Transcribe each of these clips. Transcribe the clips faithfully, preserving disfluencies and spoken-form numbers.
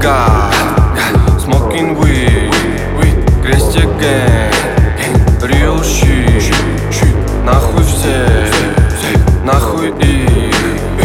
God, smoking weed, Крестик gang, real shit. Нахуй все, нахуй их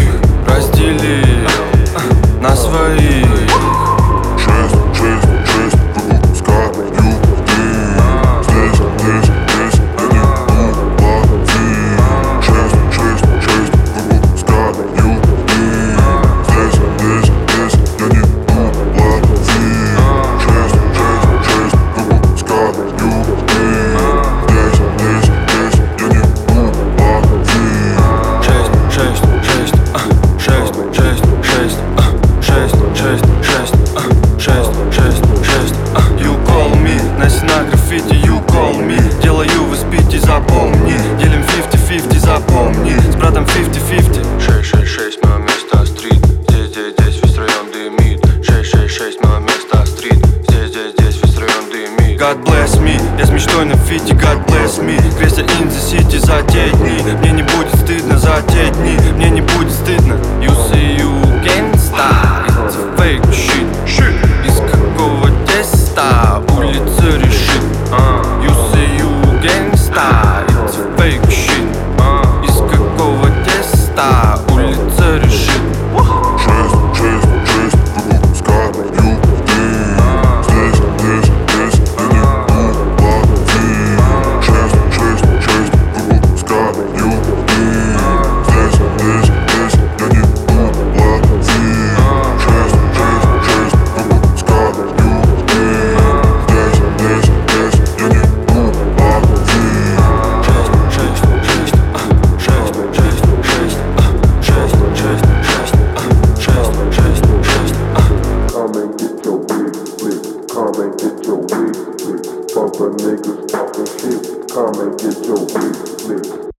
раздели на своих. Шесть, шесть, шесть, выпускаю дым. Здесь, здесь, здесь я не уплатил. Шесть, шесть, шесть, выпускаю дым. Здесь, здесь, здесь я не уплатил. Шесть, шесть, шесть, выпускаю дым. Здесь, здесь, здесь я не уплатил. Шесть, шесть, шесть, а, шесть, шесть, шесть, а, шесть, шесть, шесть, а, шесть, шесть, шесть, а. You call me, Настя на граффити, you call me. Делаю вы спите, запомни. Делим пятьдесят пятьдесят, запомни. С братом пятьдесят пятьдесят. Шесть, шесть, шесть, мое место стрит. Здесь, здесь, здесь весь район дымит. Шесть, шесть, шесть, мое место стрит. Здесь, здесь, здесь весь район дымит. God bless me, я с мечтой на фите, God bless me. Крестя in the city за те дни. Мне не будет стыдно за те дни. Мне не будет стыдно. You say you gangsta, it's a fake shit. Из какого теста улица решит. You say you gangsta, it's a fake shit. Из какого теста улица решит. Шесть, шесть, шесть, выпускаю дым. Здесь, здесь, здесь я не уплатил. Шесть, шесть, шесть, выпускаю дым. Здесь, здесь, здесь я не уплатил. Шесть, шесть, шесть, выпускаю дым. Здесь, здесь, здесь я не уплатил. Шесть, шесть, шесть, а, шесть, шесть, шесть, а, шесть, шесть, шесть, а, шесть, шесть, шесть, а. Come and get your wig flick. Come and get your wig flick. Fuck a niggas talking shit. Come and get your wig flick.